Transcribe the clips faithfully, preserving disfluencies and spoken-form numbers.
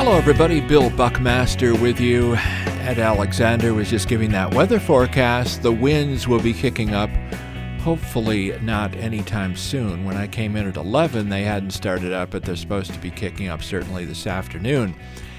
Hello, everybody. Bill Buckmaster with you. Ed Alexander was just giving that weather forecast. The winds will be kicking up, hopefully not anytime soon. When I came in at eleven, they hadn't started up, but they're supposed to be kicking up certainly this afternoon.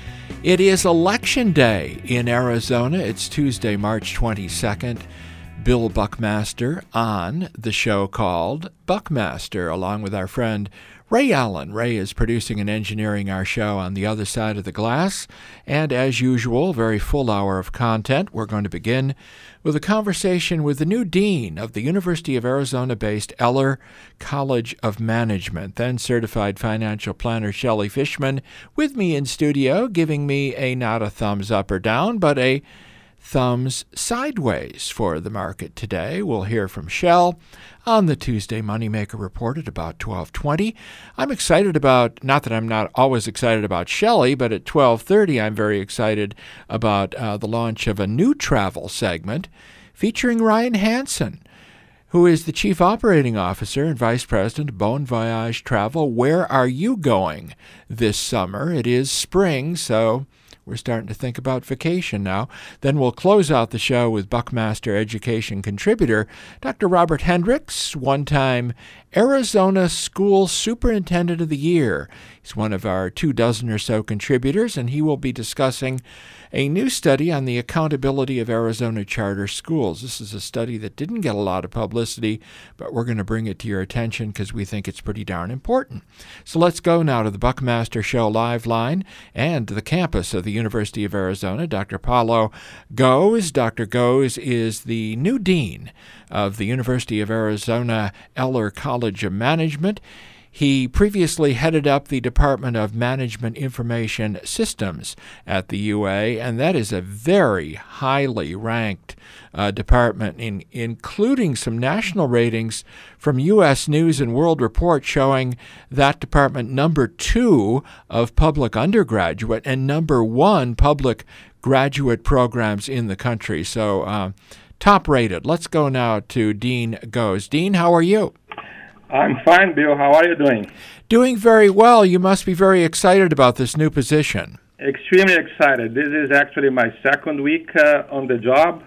It is Election Day in Arizona. It's Tuesday, March twenty-second. Bill Buckmaster on the show called Buckmaster, along with our friend Ray Allen. Ray is producing and engineering our show on the other side of the glass. And as usual, very full hour of content. We're going to begin with a conversation with the new dean of the University of Arizona-based Eller College of Management, then certified financial planner Shelley Fishman, with me in studio, giving me a not a thumbs up or down, but a thumbs sideways for the market today. We'll hear from Shell on the Tuesday Moneymaker Report at about twelve twenty. I'm excited about, not that I'm not always excited about Shelley, but at twelve thirty I'm very excited about uh, the launch of a new travel segment featuring Ryan Hansen, who is the Chief Operating Officer and Vice President of Bon Voyage Travel. Where are you going this summer? It is spring, so we're starting to think about vacation now. Then we'll close out the show with Buckmaster Education contributor Doctor Robert Hendricks, one-time Arizona School Superintendent of the Year. He's one of our two dozen or so contributors, and he will be discussing a new study on the accountability of Arizona charter schools. This is a study that didn't get a lot of publicity, but we're going to bring it to your attention because we think it's pretty darn important. So let's go now to the Buckmaster Show live line and the campus of the University of Arizona. Doctor Paulo Goes. Doctor Goes is the new dean of the University of Arizona Eller College of Management. He previously headed up the Department of Management Information Systems at the U A, and that is a very highly ranked uh, department, in, including some national ratings from U S News and World Report showing that department number two of public undergraduate and number one public graduate programs in the country. So uh, top rated. Let's go now to Dean Goes. Dean, how are you? I'm fine, Bill. How are you doing? Doing very well. You must be very excited about this new position. Extremely excited. This is actually my second week uh, on the job.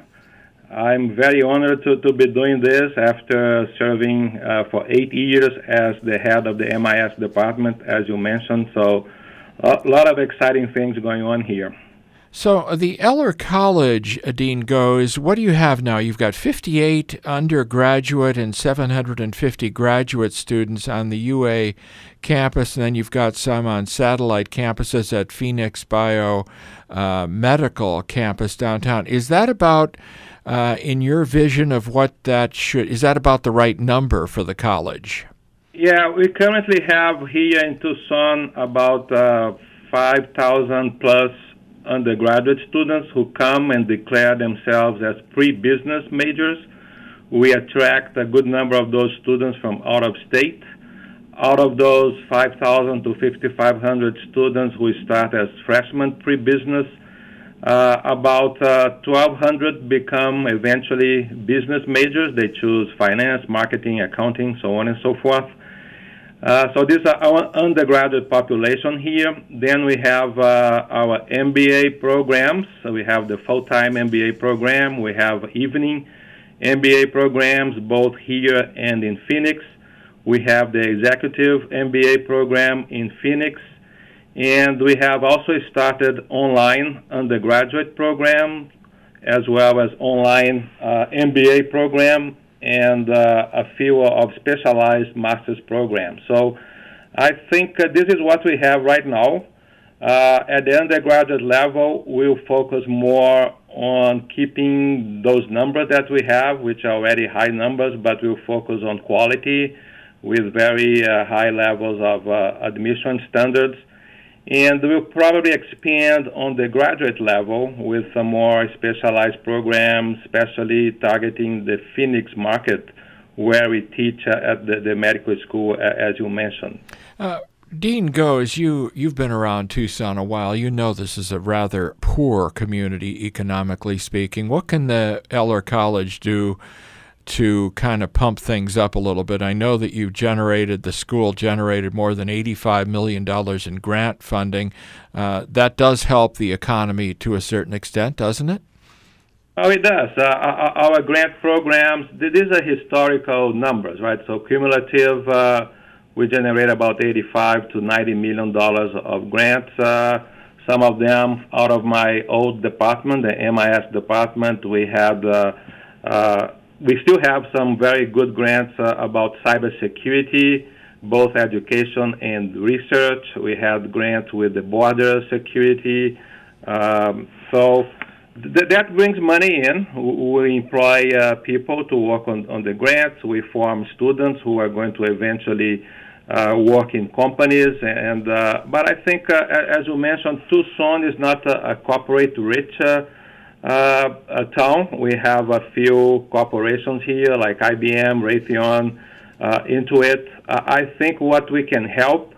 I'm very honored to, to be doing this after serving uh, for eight years as the head of the M I S department, as you mentioned. So a lot of exciting things going on here. So uh, the Eller College, uh, Dean Goes, what do you have now? You've got fifty-eight undergraduate and seven hundred fifty graduate students on the U A campus, and then you've got some on satellite campuses at Phoenix Bio uh, Medical Campus downtown. Is that about, uh, in your vision of what that should, is that about the right number for the college? Yeah, we currently have here in Tucson about uh, five thousand plus undergraduate students who come and declare themselves as pre-business majors. We attract a good number of those students from out of state. Out of those five thousand to fifty-five hundred students who start as freshmen pre-business, uh, about uh, twelve hundred become eventually business majors. They choose finance, marketing, accounting, so on and so forth. Uh, so this is our undergraduate population here. Then we have uh, our M B A programs. So we have the full-time M B A program. We have evening M B A programs, both here and in Phoenix. We have the executive M B A program in Phoenix. And we have also started online undergraduate program, as well as online uh, M B A program, and uh, a few of specialized master's programs. So I think uh, this is what we have right now. Uh, at the undergraduate level, we'll focus more on keeping those numbers that we have, which are already high numbers, but we'll focus on quality with very uh, high levels of uh, admission standards. And we'll probably expand on the graduate level with some more specialized programs, especially targeting the Phoenix market, where we teach uh, at the, the medical school, uh, as you mentioned. Uh, Dean Goes, you, you've been around Tucson a while. You know this is a rather poor community, economically speaking. What can the Eller College do to kind of pump things up a little bit. I know that you generated, the school generated more than eighty-five million dollars in grant funding. Uh, that does help the economy to a certain extent, doesn't it? Oh, it does. Uh, our, our grant programs, these are historical numbers, right? So cumulative, uh, we generate about eighty-five to ninety million dollars of grants. Uh, some of them out of my old department, the M I S department. We had, uh, uh, we still have some very good grants uh, about cybersecurity, both education and research. We had grants with the border security. Um, so th- that brings money in. We employ uh, people to work on, on the grants. We form students who are going to eventually uh, work in companies. And uh, but I think, uh, as you mentioned, Tucson is not a, a corporate-rich uh, uh, a town. We have a few corporations here, like I B M, Raytheon, uh, Intuit. Uh, I think what we can help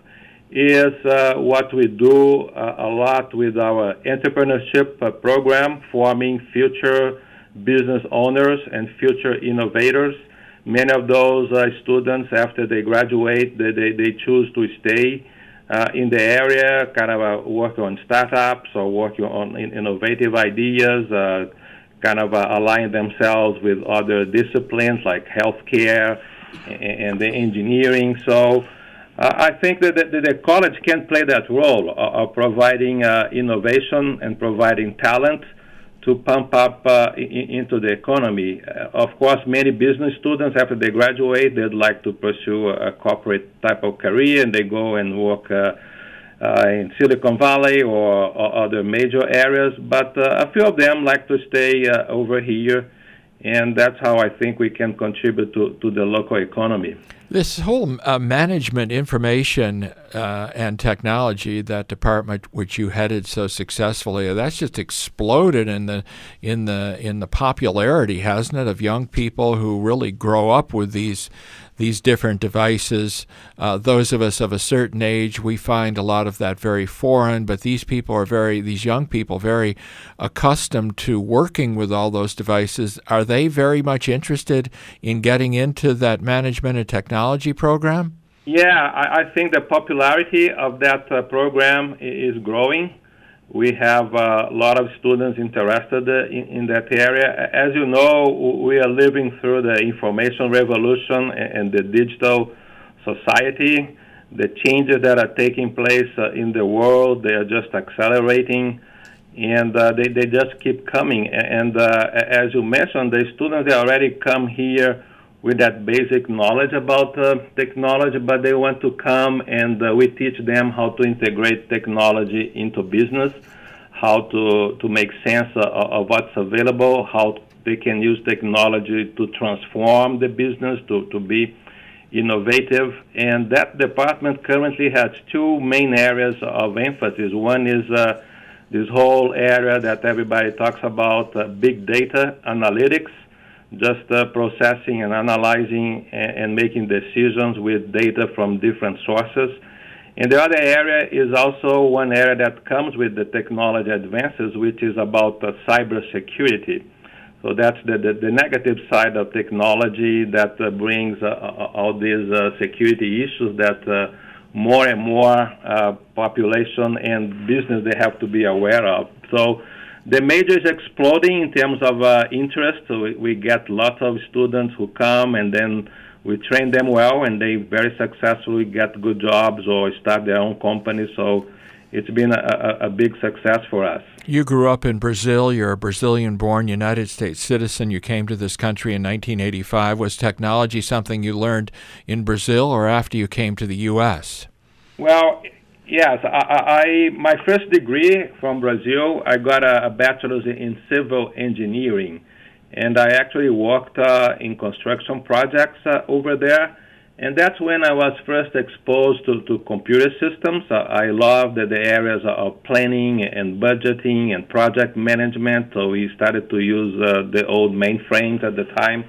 is uh, what we do uh, a lot with our entrepreneurship uh, program, forming future business owners and future innovators. Many of those uh, students, after they graduate, they, they, they choose to stay uh, in the area, kind of uh, work on startups or working on in innovative ideas, uh, kind of uh, align themselves with other disciplines like healthcare and, and the engineering. So uh, I think that the, the college can play that role of, of providing uh, innovation and providing talent to pump up uh, in, into the economy. Uh, of course, many business students, after they graduate, they'd like to pursue a corporate type of career, and they go and work uh, uh, in Silicon Valley or, or other major areas. But uh, a few of them like to stay uh, over here, and that's how I think we can contribute to, to the local economy. This whole uh, management information uh, and technology, that department which you headed so successfully, that's just exploded in the in the in the popularity, hasn't it, of young people who really grow up with these these different devices. Uh, those of us of a certain age, we find a lot of that very foreign, but these people are very, these young people, very accustomed to working with all those devices. Are they very much interested in getting into that management and technology program? Yeah, I, I think the popularity of that uh, program is growing. We have uh, a lot of students interested in, in that area. As you know, we are living through the information revolution and the digital society. The changes that are taking place uh, in the world, they are just accelerating, and uh, they, they just keep coming. And uh, as you mentioned, the students, they already come here with that basic knowledge about uh, technology, but they want to come and uh, we teach them how to integrate technology into business, how to, to make sense uh, of what's available, how they can use technology to transform the business, to, to be innovative. And that department currently has two main areas of emphasis. One is uh, this whole area that everybody talks about, uh, big data analytics, just uh, processing and analyzing and, and making decisions with data from different sources. And the other area is also one area that comes with the technology advances, which is about uh, cybersecurity. So that's the, the, the negative side of technology that uh, brings uh, all these uh, security issues that uh, more and more uh, population and business they have to be aware of. So the major is exploding in terms of uh, interest. So we, we get lots of students who come, and then we train them well, and they very successfully get good jobs or start their own companies. So it's been a, a, a big success for us. You grew up in Brazil. You're a Brazilian-born United States citizen. You came to this country in nineteen eighty-five. Was technology something you learned in Brazil or after you came to the U S? Well, yes. I, I my first degree from Brazil, I got a, a bachelor's in civil engineering, and I actually worked uh, in construction projects uh, over there. And that's when I was first exposed to, to computer systems. Uh, I loved the, the areas of planning and budgeting and project management. So we started to use uh, the old mainframes at the time.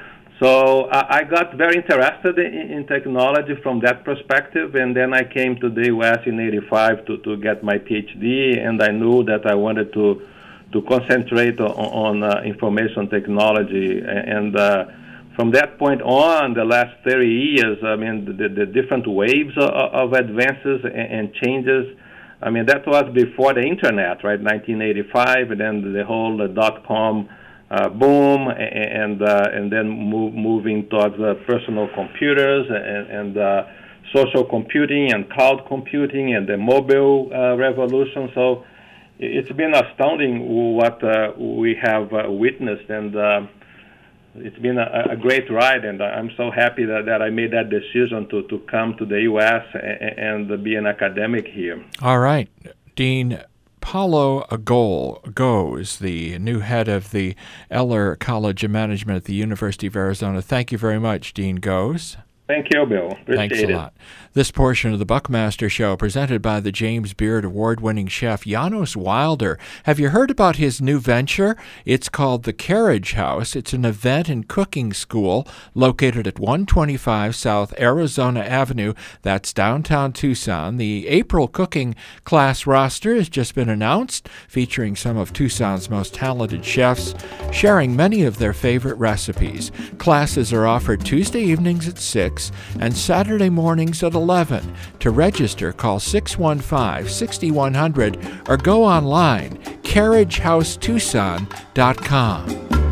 So I, I got very interested in, in technology from that perspective. And then I came to the U S in eighty-five to, to get my PhD. And I knew that I wanted to, to concentrate on, on uh, information technology. And uh, from that point on, the last thirty years, I mean, the, the different waves of, of advances and, and changes. I mean, that was before the internet, right? nineteen eighty-five, and then the whole uh, dot-com uh, boom, and uh, and then move, moving towards uh, personal computers and, and uh, social computing and cloud computing and the mobile uh, revolution. So it's been astounding what uh, we have uh, witnessed, and uh, it's been a, a great ride, and I'm so happy that, that I made that decision to, to come to the U S and, and be an academic here. All right. Dean, Paulo Agol Goes, the new head of the Eller College of Management at the University of Arizona. Thank you very much, Dean Goes. Thank you, Bill. Appreciate Thanks a it. lot. This portion of the Buckmaster Show presented by the James Beard Award-winning chef Janos Wilder. Have you heard about his new venture? It's called The Carriage House. It's an event and cooking school located at one twenty-five South Arizona Avenue. That's downtown Tucson. The April cooking class roster has just been announced, featuring some of Tucson's most talented chefs, sharing many of their favorite recipes. Classes are offered Tuesday evenings at six and Saturday mornings at eleven. To register, call six one five, six one zero zero or go online, carriage house tucson dot com.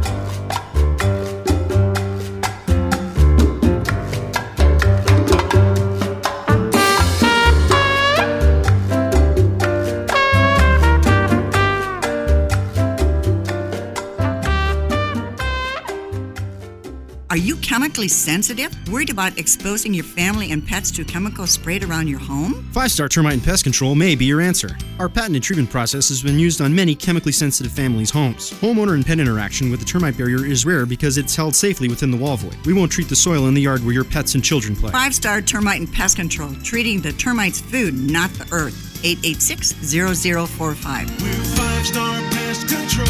Are you chemically sensitive? Worried about exposing your family and pets to chemicals sprayed around your home? Five Star Termite and Pest Control may be your answer. Our patented treatment process has been used on many chemically sensitive families' homes. Homeowner and pet interaction with the termite barrier is rare because it's held safely within the wall void. We won't treat the soil in the yard where your pets and children play. Five Star Termite and Pest Control, treating the termites' food, not the earth. eight eight six, zero zero four five. We're Five Star Pest Control,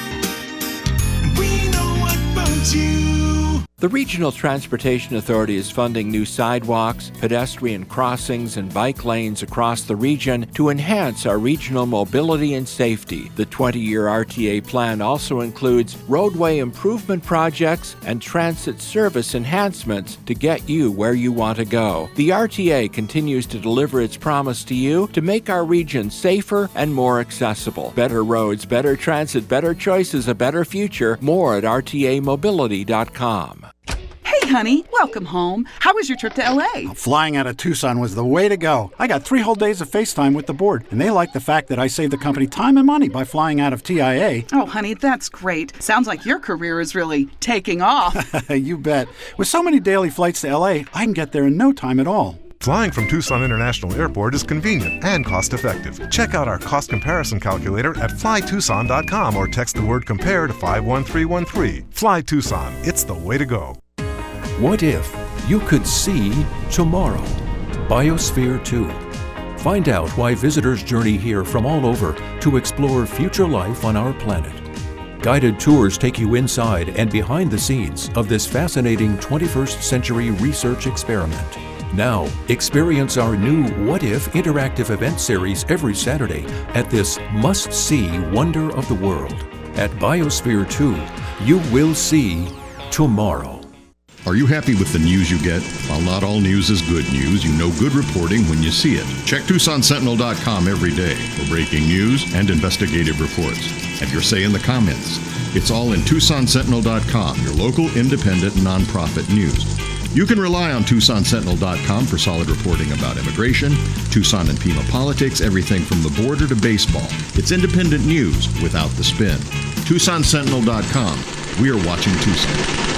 and we know what bugs you. The Regional Transportation Authority is funding new sidewalks, pedestrian crossings, and bike lanes across the region to enhance our regional mobility and safety. The twenty-year R T A plan also includes roadway improvement projects and transit service enhancements to get you where you want to go. The R T A continues to deliver its promise to you to make our region safer and more accessible. Better roads, better transit, better choices, a better future. More at R T A mobility dot com. Hey, honey, welcome home. How was your trip to L A? Flying out of Tucson was the way to go. I got three whole days of FaceTime with the board, and they like the fact that I saved the company time and money by flying out of T I A. Oh, honey, that's great. Sounds like your career is really taking off. You bet. With so many daily flights to L A, I can get there in no time at all. Flying from Tucson International Airport is convenient and cost-effective. Check out our cost comparison calculator at fly tucson dot com or text the word compare to five one three one three. Fly Tucson. It's the way to go. What if you could see tomorrow? Biosphere two. Find out why visitors journey here from all over to explore future life on our planet. Guided tours take you inside and behind the scenes of this fascinating twenty-first century research experiment. Now, experience our new What If interactive event series every Saturday at this must-see wonder of the world. At Biosphere two, you will see tomorrow. Are you happy with the news you get? While not all news is good news, you know good reporting when you see it. Check Tucson Sentinel dot com every day for breaking news and investigative reports. Have your say in the comments. It's all in Tucson Sentinel dot com, your local independent nonprofit news. You can rely on Tucson Sentinel dot com for solid reporting about immigration, Tucson and Pima politics, everything from the border to baseball. It's independent news without the spin. Tucson Sentinel dot com. We are watching Tucson.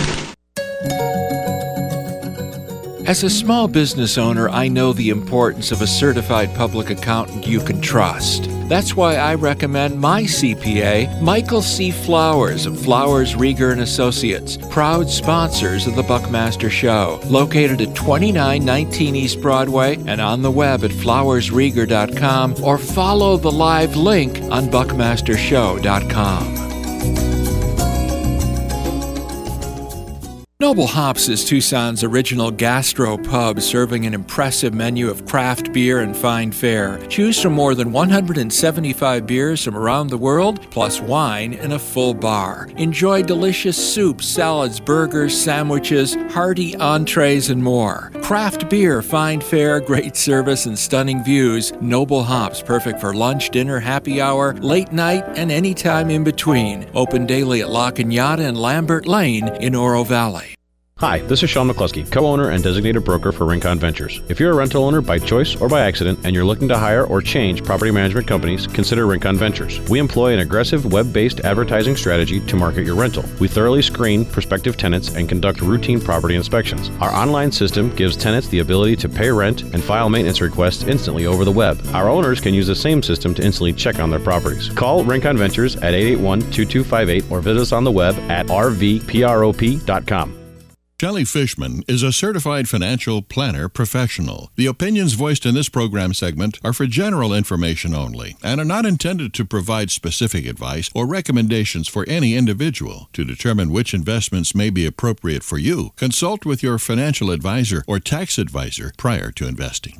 As a small business owner, I know the importance of a certified public accountant you can trust. That's why I recommend my C P A, Michael C. Flowers of Flowers, Rieger and Associates, proud sponsors of the Buckmaster Show, located at twenty-nine nineteen East Broadway and on the web at flowers rieger dot com or follow the live link on buckmaster show dot com. Noble Hops is Tucson's original gastro pub, serving an impressive menu of craft beer and fine fare. Choose from more than one hundred seventy-five beers from around the world, plus wine and a full bar. Enjoy delicious soups, salads, burgers, sandwiches, hearty entrees, and more. Craft beer, fine fare, great service, and stunning views. Noble Hops, perfect for lunch, dinner, happy hour, late night, and any time in between. Open daily at La Cañada and Lambert Lane in Oro Valley. Hi, this is Sean McCluskey, co-owner and designated broker for Rincon Ventures. If you're a rental owner by choice or by accident and you're looking to hire or change property management companies, consider Rincon Ventures. We employ an aggressive web-based advertising strategy to market your rental. We thoroughly screen prospective tenants and conduct routine property inspections. Our online system gives tenants the ability to pay rent and file maintenance requests instantly over the web. Our owners can use the same system to instantly check on their properties. Call Rincon Ventures at eight eight one, two two five eight or visit us on the web at r v prop dot com. Shelley Fishman is a certified financial planner professional. The opinions voiced in this program segment are for general information only and are not intended to provide specific advice or recommendations for any individual. To determine which investments may be appropriate for you, consult with your financial advisor or tax advisor prior to investing.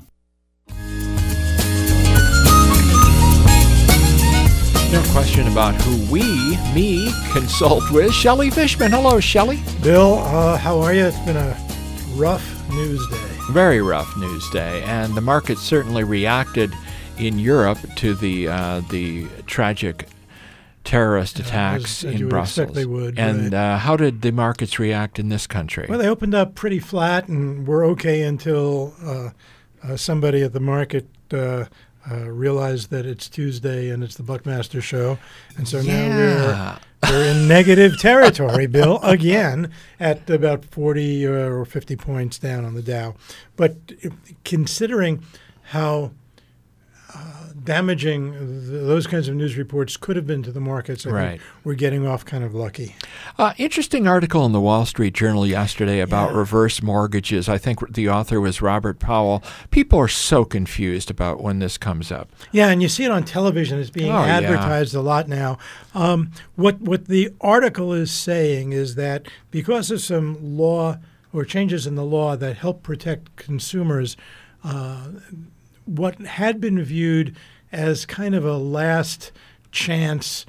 No question about who we, me, consult with. Shelley Fishman. Hello, Shelley. Bill, uh, how are you? It's been a rough news day. Very rough news day, and the market certainly reacted in Europe to the uh, the tragic terrorist attacks as, as in you would Brussels. expect they would, and right. uh, how did the markets react in this country? Well, they opened up pretty flat and were okay until uh, uh, somebody at the market uh, Uh, realize that it's Tuesday and it's the Buckmaster Show, and so yeah. now we're we're in negative territory, Bill, again at about forty or fifty points down on the Dow. But considering how uh, damaging th- those kinds of news reports could have been to the markets, I right. think we're getting off kind of lucky. Uh, interesting article in the Wall Street Journal yesterday about yeah. reverse mortgages. I think the author was Robert Powell. People are so confused about when this comes up. Yeah, and you see it on television. It's being oh, advertised yeah. a lot now. Um, what what the article is saying is that because of some law or changes in the law that help protect consumers, uh, what had been viewed as kind of a last chance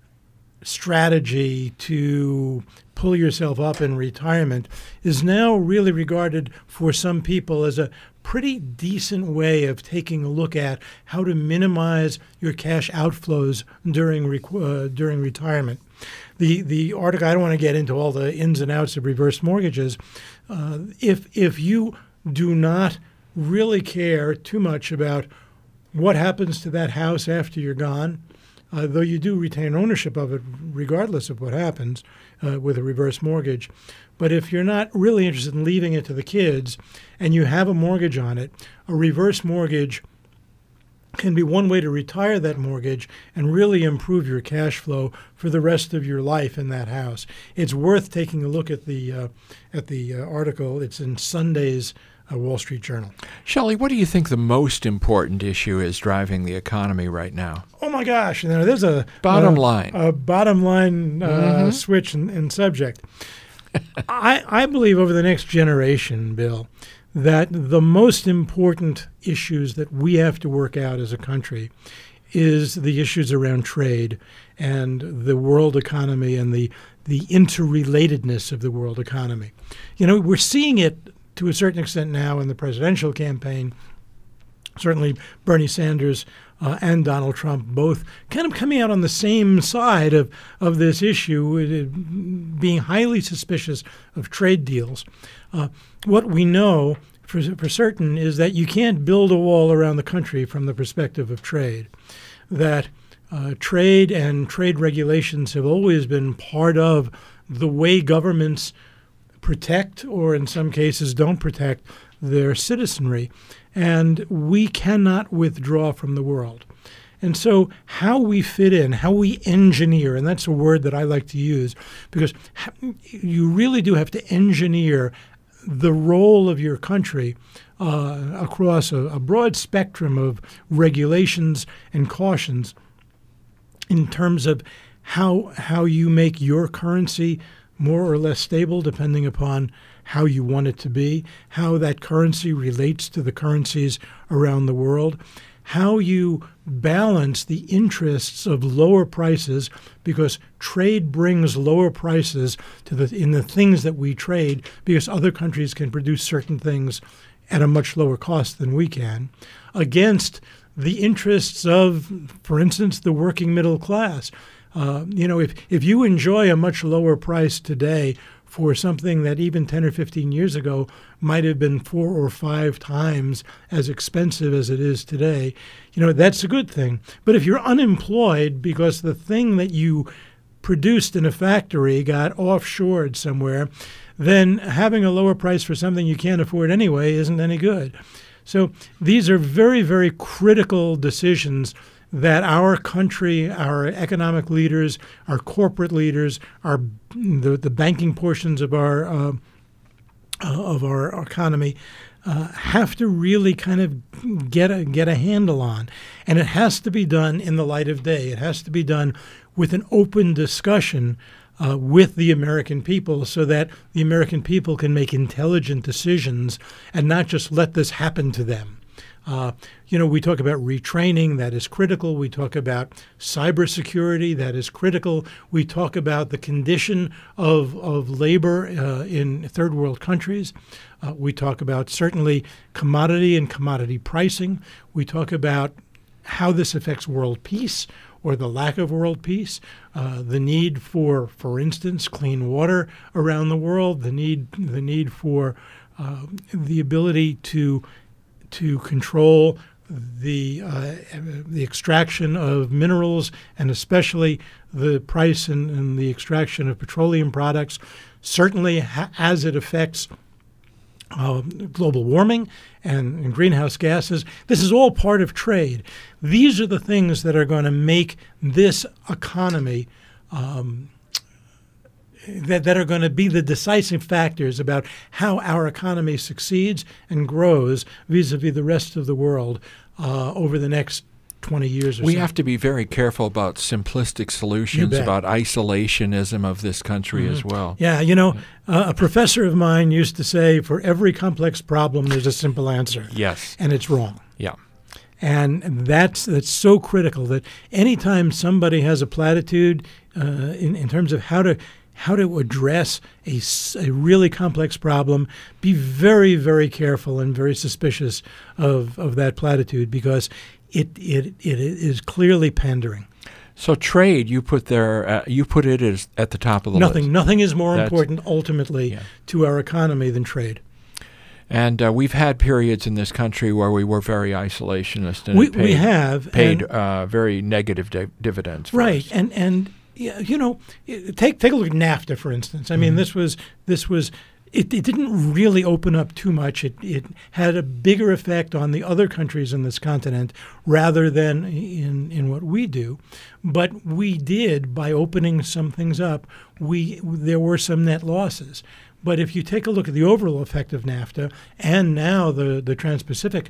strategy to pull yourself up in retirement is now really regarded for some people as a pretty decent way of taking a look at how to minimize your cash outflows during rec- uh, during retirement. The the article, I don't want to get into all the ins and outs of reverse mortgages. Uh, if if you do not really care too much about what happens to that house after you're gone, uh, though you do retain ownership of it regardless of what happens uh, with a reverse mortgage. But if you're not really interested in leaving it to the kids and you have a mortgage on it, a reverse mortgage can be one way to retire that mortgage and really improve your cash flow for the rest of your life in that house. It's worth taking a look at the uh, at the uh, article. It's in Sunday's uh, Wall Street Journal. Shelley, what do you think the most important issue is driving the economy right now? Oh my gosh! You know, there's a bottom uh, line, a bottom line uh, mm-hmm. switch in, in subject. I, I believe over the next generation, Bill, that the most important issues that we have to work out as a country is the issues around trade and the world economy and the, the interrelatedness of the world economy. You know, we're seeing it to a certain extent now in the presidential campaign. Certainly Bernie Sanders uh, and Donald Trump both kind of coming out on the same side of, of this issue, uh, being highly suspicious of trade deals. Uh, what we know for, for certain is that you can't build a wall around the country from the perspective of trade, that uh, trade and trade regulations have always been part of the way governments protect, or in some cases don't protect, their citizenry. And we cannot withdraw from the world. And so how we fit in, how we engineer, and that's a word that I like to use, because you really do have to engineer the role of your country uh, across a, a broad spectrum of regulations and cautions in terms of how how you make your currency more or less stable depending upon how you want it to be, how that currency relates to the currencies around the world, how you balance the interests of lower prices, because trade brings lower prices to the in the things that we trade, because other countries can produce certain things at a much lower cost than we can, against the interests of, for instance, the working middle class. Uh, you know, if, if you enjoy a much lower price today for something that even ten or fifteen years ago might have been four or five times as expensive as it is today, you know, that's a good thing. But if you're unemployed because the thing that you produced in a factory got offshored somewhere, then having a lower price for something you can't afford anyway isn't any good. So these are very, very critical decisions that our country, our economic leaders, our corporate leaders, our the, the banking portions of our uh, of our economy uh, have to really kind of get a get a handle on, and it has to be done in the light of day. It has to be done with an open discussion uh, with the American people, so that the American people can make intelligent decisions and not just let this happen to them. Uh, you know, we talk about retraining, that is critical. We talk about cybersecurity, that is critical. We talk about the condition of, of labor uh, in third world countries. Uh, we talk about certainly commodity and commodity pricing. We talk about how this affects world peace or the lack of world peace, uh, the need for, for instance, clean water around the world, the need, the need for uh, the ability to to control the uh, the extraction of minerals, and especially the price and, and the extraction of petroleum products, certainly ha- as it affects uh, global warming and, and greenhouse gases. This is all part of trade. These are the things that are going to make this economy um, That, that are going to be the decisive factors about how our economy succeeds and grows vis-a-vis the rest of the world uh, over the next twenty years or we so. We have to be very careful about simplistic solutions, about isolationism of this country mm-hmm. as well. Yeah, you know, uh, a professor of mine used to say, for every complex problem, there's a simple answer. Yes. And it's wrong. Yeah. And that's that's so critical that anytime somebody has a platitude uh, in, in terms of how to how to address a, a really complex problem, be very, very careful and very suspicious of, of that platitude, because it, it it is clearly pandering. So trade, you put there, uh, you put it as at the top of the nothing, list. Nothing is more That's, important ultimately yeah. to our economy than trade. And uh, we've had periods in this country where we were very isolationist, and we, it paid, we have paid and, uh, very negative di- dividends. For right, us. and and. Yeah, you know, take take a look at NAFTA, for instance. I mean, mm-hmm. this was this was it, it didn't really open up too much. It it had a bigger effect on the other countries in this continent rather than in in what we do. But we did, by opening some things up, we there were some net losses. But if you take a look at the overall effect of NAFTA and now the the Trans-Pacific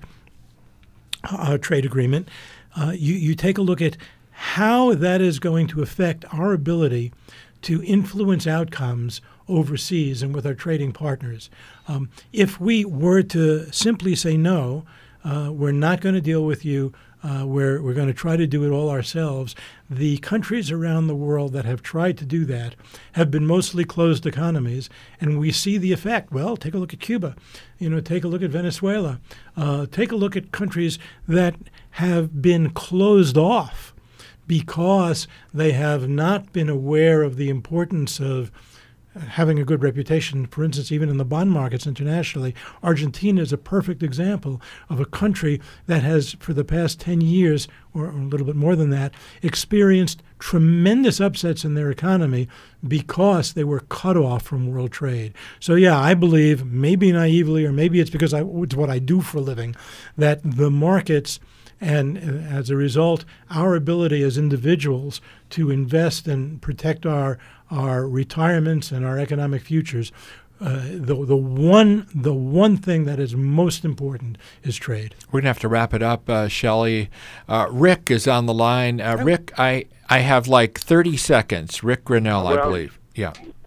uh, trade agreement, uh, you you take a look at how that is going to affect our ability to influence outcomes overseas and with our trading partners. Um, if we were to simply say, no, uh, we're not going to deal with you, uh, we're, we're going to try to do it all ourselves, the countries around the world that have tried to do that have been mostly closed economies, and we see the effect. Well, take a look at Cuba. You know, take a look at Venezuela. Uh, take a look at countries that have been closed off because they have not been aware of the importance of having a good reputation. For instance, even in the bond markets internationally, Argentina is a perfect example of a country that has, for the past ten years, or a little bit more than that, experienced tremendous upsets in their economy because they were cut off from world trade. So yeah, I believe, maybe naively, or maybe it's because I, it's what I do for a living, that the markets, and as a result, our ability as individuals to invest and protect our our retirements and our economic futures, uh, the the one the one thing that is most important is trade. We're gonna have to wrap it up, uh, Shelley. Uh, Rick is on the line. Uh, Rick, I I have like thirty seconds. Rick Grinnell, well, I believe. Yeah.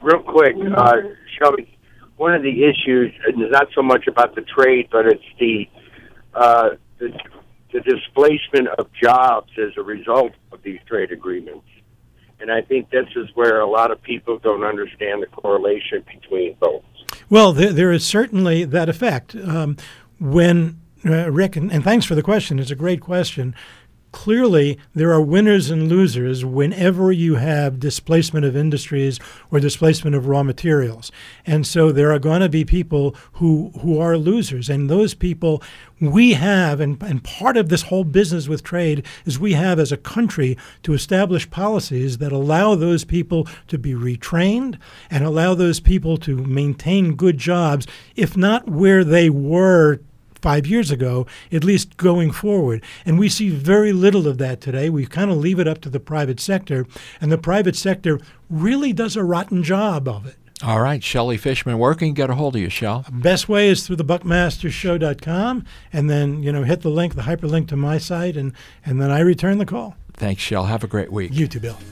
real quick, uh, Shelby, one of the issues is not so much about the trade, but it's the, uh, the the displacement of jobs as a result of these trade agreements. And I think this is where a lot of people don't understand the correlation between both. Well, there, there is certainly that effect. Um, when uh, Rick, and, and thanks for the question, it's a great question. Clearly, there are winners and losers whenever you have displacement of industries or displacement of raw materials. And so there are going to be people who, who are losers. And those people we have, and, and part of this whole business with trade is we have as a country to establish policies that allow those people to be retrained and allow those people to maintain good jobs, if not where they were five years ago, at least going forward. And we see very little of that today. We kind of leave it up to the private sector, and the private sector really does a rotten job of it. All right, Shelly Fishman, where can you get a hold of you, Shell? Best way is through the buckmaster show dot com, and then, you know, hit the link, the hyperlink to my site, and, and then I return the call. Thanks, Shell. Have a great week. You too, Bill.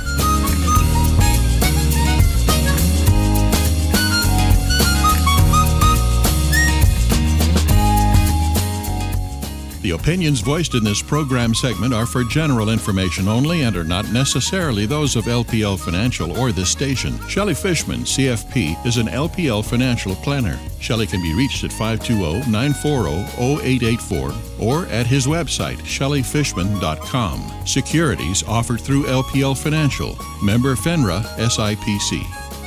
The opinions voiced in this program segment are for general information only and are not necessarily those of L P L Financial or this station. Shelly Fishman, C F P, is an L P L financial planner. Shelly can be reached at five two zero, nine four zero, zero eight eight four or at his website, shelly fishman dot com. Securities offered through L P L Financial. Member FINRA S I P C.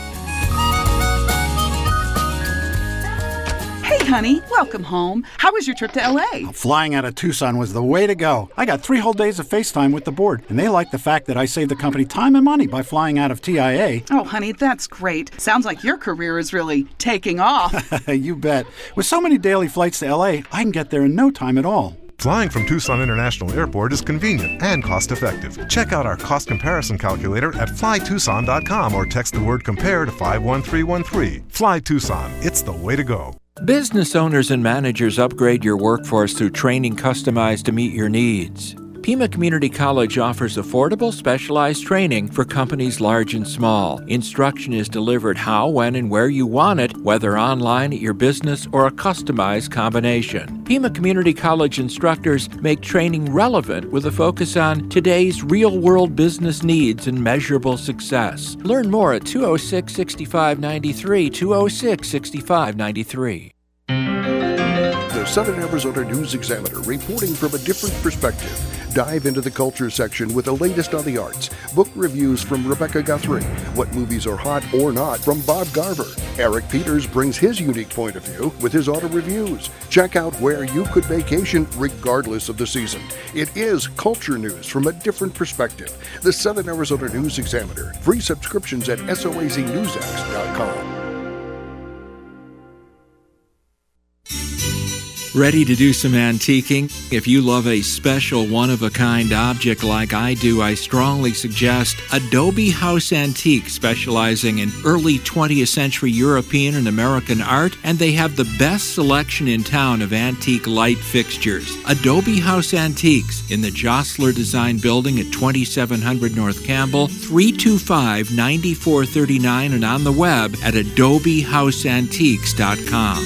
Honey, welcome home. How was your trip to L A? Flying out of Tucson was the way to go. I got three whole days of FaceTime with the board, and they like the fact that I saved the company time and money by flying out of T I A. Oh, honey, that's great. Sounds like your career is really taking off. You bet. With so many daily flights to L A, I can get there in no time at all. Flying from Tucson International Airport is convenient and cost-effective. Check out our cost comparison calculator at fly tucson dot com or text the word compare to five one three one three. Fly Tucson. It's the way to go. Business owners and managers upgrade your workforce through training customized to meet your needs. Pima Community College offers affordable, specialized training for companies large and small. Instruction is delivered how, when, and where you want it, whether online at your business or a customized combination. Pima Community College instructors make training relevant with a focus on today's real-world business needs and measurable success. Learn more at two oh six, six five nine three, two oh six, six five nine three. The Southern Arizona News Examiner, reporting from a different perspective. Dive into the culture section with the latest on the arts. Book reviews from Rebecca Guthrie. What movies are hot or not from Bob Garver. Eric Peters brings his unique point of view with his auto reviews. Check out where you could vacation regardless of the season. It is culture news from a different perspective. The Southern Arizona News Examiner. Free subscriptions at S O A Z news x dot com. Ready to do some antiquing? If you love a special one-of-a-kind object like I do, I strongly suggest Adobe House Antique, specializing in early twentieth century European and American art, and they have the best selection in town of antique light fixtures. Adobe House Antiques in the Jostler Design Building at twenty-seven hundred North Campbell, three two five, nine four three nine, and on the web at adobe house antiques dot com.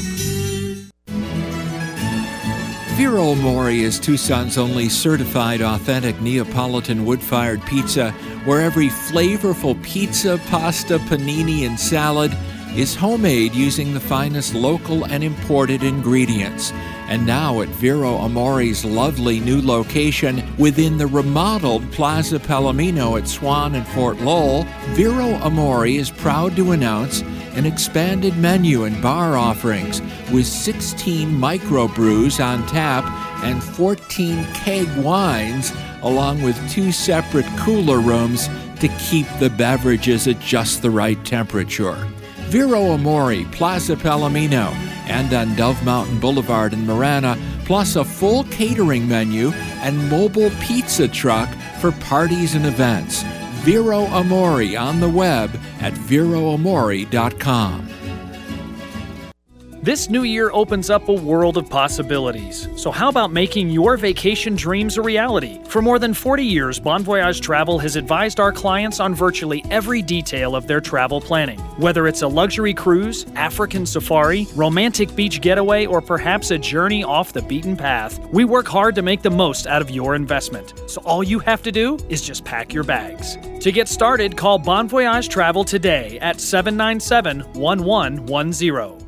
Vero Mori is Tucson's only certified authentic Neapolitan wood-fired pizza, where every flavorful pizza, pasta, panini, and salad is homemade using the finest local and imported ingredients. And now at Vero Amori's lovely new location within the remodeled Plaza Palomino at Swan and Fort Lowell, Vero Amori is proud to announce an expanded menu and bar offerings with sixteen microbrews on tap and fourteen keg wines, along with two separate cooler rooms to keep the beverages at just the right temperature. Vero Amori, Plaza Palomino, and on Dove Mountain Boulevard in Marana, plus a full catering menu and mobile pizza truck for parties and events. Vero Amori on the web at vero amori dot com. This new year opens up a world of possibilities. So how about making your vacation dreams a reality? For more than forty years, Bon Voyage Travel has advised our clients on virtually every detail of their travel planning. Whether it's a luxury cruise, African safari, romantic beach getaway, or perhaps a journey off the beaten path, we work hard to make the most out of your investment. So all you have to do is just pack your bags. To get started, call Bon Voyage Travel today at seven nine seven, one one one zero.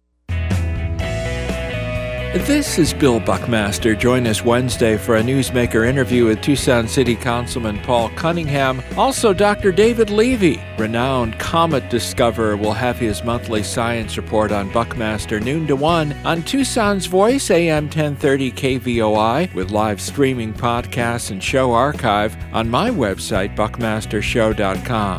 This is Bill Buckmaster. Join us Wednesday for a Newsmaker interview with Tucson City Councilman Paul Cunningham. Also, Doctor David Levy, renowned comet discoverer, will have his monthly science report on Buckmaster noon to one on Tucson's Voice, A M ten thirty K V O I, with live streaming podcasts and show archive on my website, buckmaster show dot com.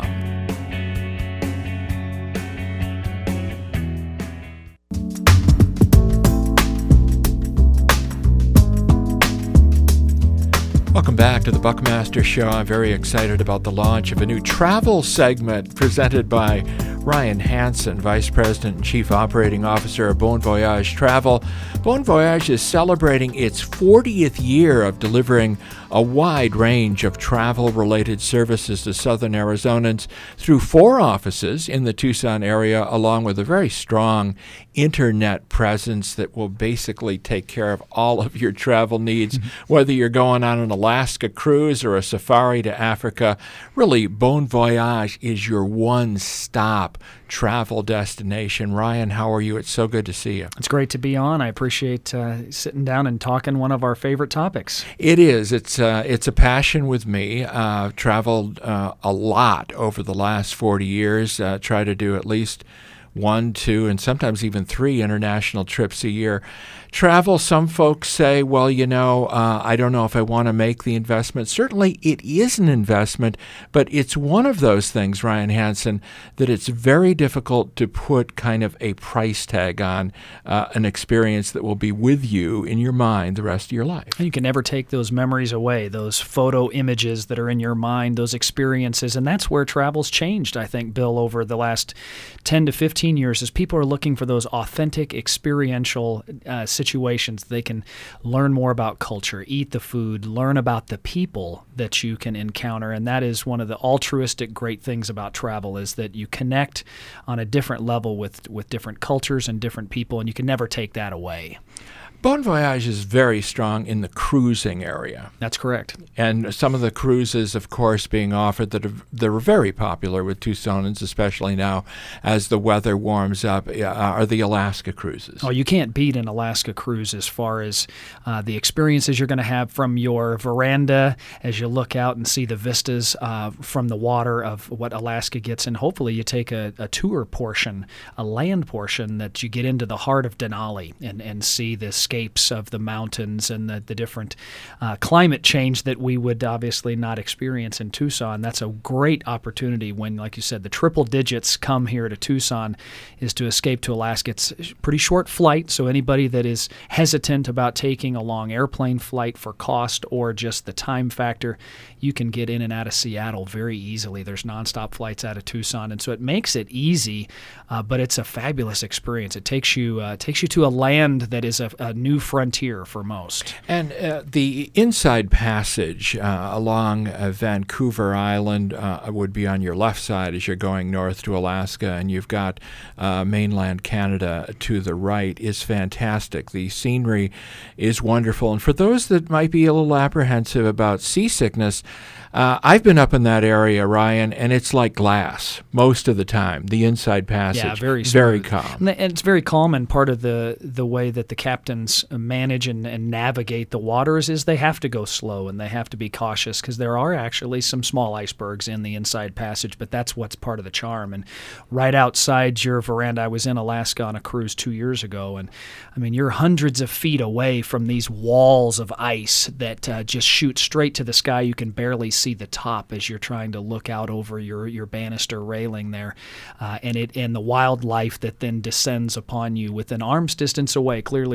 Welcome back to the Buckmaster Show. I'm very excited about the launch of a new travel segment presented by Ryan Hansen, Vice President and Chief Operating Officer of Bon Voyage Travel. Bon Voyage is celebrating its fortieth year of delivering a wide range of travel-related services to Southern Arizonans through four offices in the Tucson area, along with a very strong internet presence that will basically take care of all of your travel needs, mm-hmm. whether you're going on an Alaska cruise or a safari to Africa. Really, Bon Voyage is your one-stop travel destination. Ryan, how are you? It's so good to see you. It's great to be on. I appreciate uh, sitting down and talking one of our favorite topics. It is. It's uh, it's a passion with me. Uh, traveled uh, a lot over the last forty years. Uh, try to do at least one, two, and sometimes even three international trips a year. Travel, some folks say, well, you know, uh, I don't know if I want to make the investment. Certainly it is an investment, but it's one of those things, Ryan Hansen, that it's very difficult to put kind of a price tag on uh, an experience that will be with you in your mind the rest of your life. You can never take those memories away, those photo images that are in your mind, those experiences, and that's where travel's changed, I think, Bill, over the last ten to fifteen years, as people are looking for those authentic, experiential uh, situations. They can learn more about culture, eat the food, learn about the people that you can encounter, and that is one of the altruistic great things about travel, is that you connect on a different level with, with different cultures and different people, and you can never take that away. Bon Voyage is very strong in the cruising area. That's correct. And some of the cruises, of course, being offered that are, that are very popular with Tucsonans, especially now as the weather warms up, uh, are the Alaska cruises. Oh, you can't beat an Alaska cruise as far as uh, the experiences you're going to have from your veranda as you look out and see the vistas uh, from the water of what Alaska gets. And hopefully you take a, a tour portion, a land portion, that you get into the heart of Denali and, and see this escapes of the mountains and the, the different uh, climate change that we would obviously not experience in Tucson. That's a great opportunity when, like you said, the triple digits come here to Tucson, is to escape to Alaska. It's a pretty short flight, so anybody that is hesitant about taking a long airplane flight for cost or just the time factor, you can get in and out of Seattle very easily. There's nonstop flights out of Tucson, and so it makes it easy, uh, but it's a fabulous experience. It takes you uh, takes you to a land that is a, a new frontier for most. And uh, the Inside Passage uh, along uh, Vancouver Island uh, would be on your left side as you're going north to Alaska, and you've got uh, mainland Canada to the right, is fantastic. The scenery is wonderful. And for those that might be a little apprehensive about seasickness, Uh, I've been up in that area, Ryan, and it's like glass most of the time. The Inside Passage, yeah, very smooth. Very calm. And it's very calm, and part of the, the way that the captains manage and, and navigate the waters is they have to go slow and they have to be cautious, because there are actually some small icebergs in the Inside Passage, but that's what's part of the charm. And right outside your veranda, I was in Alaska on a cruise two years ago, and I mean, you're hundreds of feet away from these walls of ice that uh, just shoot straight to the sky. You can barely see the top as you're trying to look out over your, your banister railing there, uh, and it and the wildlife that then descends upon you within arm's distance away. Clearly you're safe,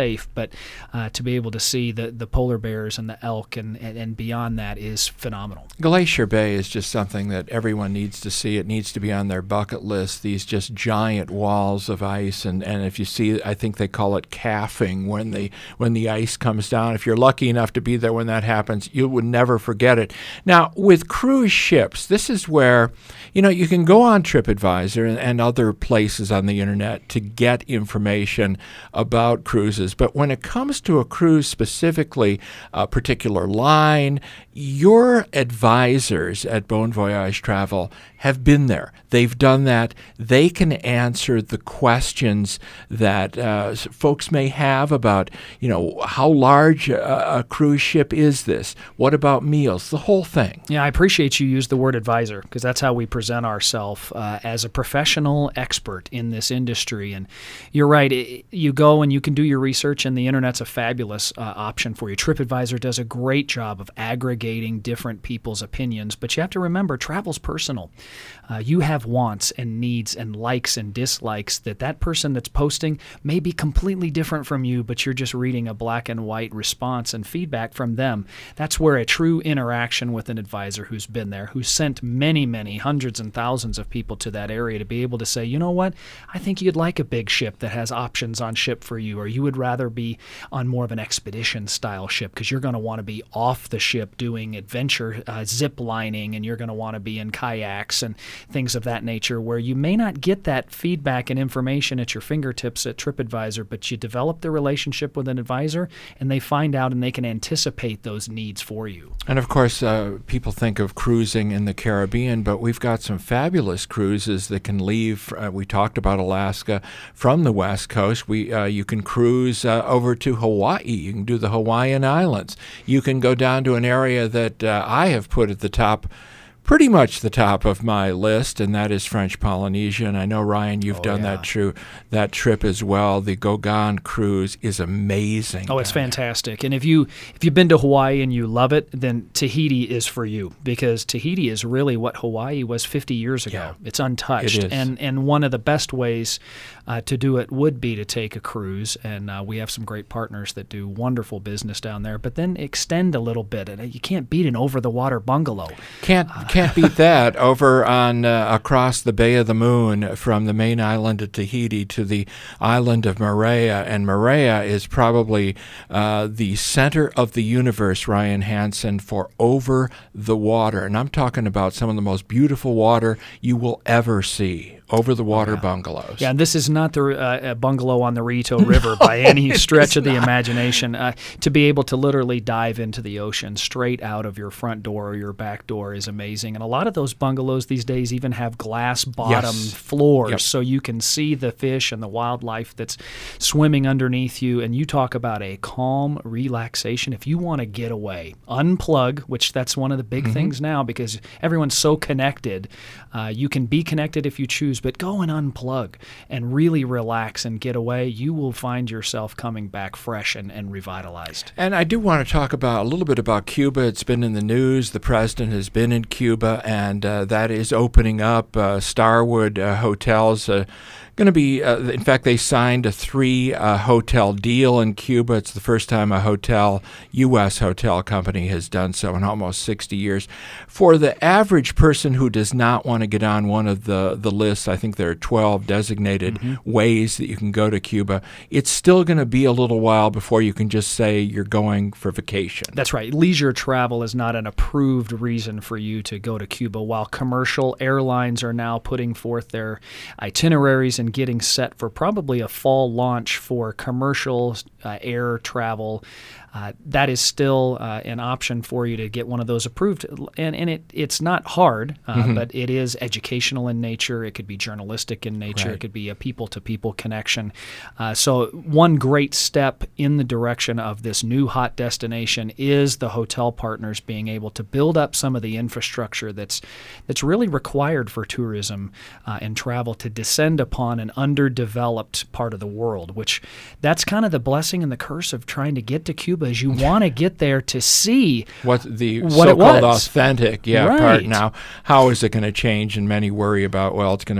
safe, but uh, to be able to see the, the polar bears and the elk and, and, and beyond that is phenomenal. Glacier Bay is just something that everyone needs to see. It needs to be on their bucket list, these just giant walls of ice. And, and if you see, I think they call it calving when the, when the ice comes down. If you're lucky enough to be there when that happens, you would never forget it. Now, with cruise ships, this is where, you know, you can go on TripAdvisor and, and other places on the internet to get information about cruises. But when it comes to a cruise specifically, a particular line, your advisors at Bon Voyage Travel have been there. They've done that. They can answer the questions that uh, folks may have about, you know, how large a, a cruise ship is this? What about meals? The whole thing. Yeah, I appreciate you use the word advisor because that's how we present ourselves uh, as a professional expert in this industry. And you're right. It, you go and you can do your research, and the internet's a fabulous uh, option for you. TripAdvisor does a great job of aggregating different people's opinions, but you have to remember travel's personal. Uh, you have wants and needs and likes and dislikes that that person that's posting may be completely different from you, but you're just reading a black and white response and feedback from them. That's where a true interaction with an advisor who's been there, who's sent many, many hundreds and thousands of people to that area to be able to say, you know what, I think you'd like a big ship that has options on ship for you, or you would rather be on more of an expedition style ship because you're going to want to be off the ship doing adventure uh, zip lining, and you're going to want to be in kayaks and things of that nature, where you may not get that feedback and information at your fingertips at TripAdvisor, but you develop the relationship with an advisor and they find out and they can anticipate those needs for you. And of course, uh, people think of cruising in the Caribbean, but we've got some fabulous cruises that can leave. Uh, we talked about Alaska from the West Coast. We uh, you can cruise uh, over to Hawaii. You can do the Hawaiian Islands. You can go down to an area that uh, I have put at the top, pretty much the top of my list, and that is French Polynesia. And I know, Ryan, you've oh, done yeah. that, true, that trip as well. The Gogon cruise is amazing. Oh, it's fantastic. And if, you, if you've been to Hawaii and you love it, then Tahiti is for you, because Tahiti is really what Hawaii was fifty years ago. Yeah. It's untouched. It is. And, and one of the best ways uh, to do it would be to take a cruise. And uh, we have some great partners that do wonderful business down there, but then extend a little bit. And you can't beat an over-the-water bungalow. Can't uh, Can't beat that. Over on uh, across the Bay of the Moon, from the main island of Tahiti to the island of Moorea, and Moorea is probably uh, the center of the universe, Ryan Hansen, for over the water. And I'm talking about some of the most beautiful water you will ever see. Over-the-water yeah. bungalows. Yeah, and this is not the uh, bungalow on the Rito River no, by any stretch of the not. imagination. Uh, to be able to literally dive into the ocean straight out of your front door or your back door is amazing. And a lot of those bungalows these days even have glass bottom yes. floors, yep. so you can see the fish and the wildlife that's swimming underneath you. And you talk about a calm relaxation. If you want to get away, unplug, which that's one of the big mm-hmm. things now because everyone's so connected. Uh, you can be connected if you choose, but go and unplug and really relax and get away. You will find yourself coming back fresh and, and revitalized. And I do want to talk about a little bit about Cuba. It's been in the news. The president has been in Cuba, and uh, that is opening up uh, Starwood uh, hotels. Uh, going to be, uh, in fact, they signed a three uh, hotel deal in Cuba. It's the first time a hotel, U S hotel company has done so in almost sixty years. For the average person who does not want to get on one of the, the lists, I think there are twelve designated mm-hmm. ways that you can go to Cuba, it's still going to be a little while before you can just say you're going for vacation. That's right. Leisure travel is not an approved reason for you to go to Cuba, while commercial airlines are now putting forth their itineraries and getting set for probably a fall launch for commercial uh, air travel. Uh, that is still uh, an option for you to get one of those approved. And, and it, it's not hard, uh, mm-hmm. but it is educational in nature. It could be journalistic in nature. Right. It could be a people-to-people connection. Uh, so one great step in the direction of this new hot destination is the hotel partners being able to build up some of the infrastructure that's that's really required for tourism uh, and travel to descend upon an underdeveloped part of the world, which that's kind of the blessing and the curse of trying to get to Cuba. Is you want to get there to see what the what so-called authentic yeah, right. part. Now, how is it going to change? And many worry about, well, it's going to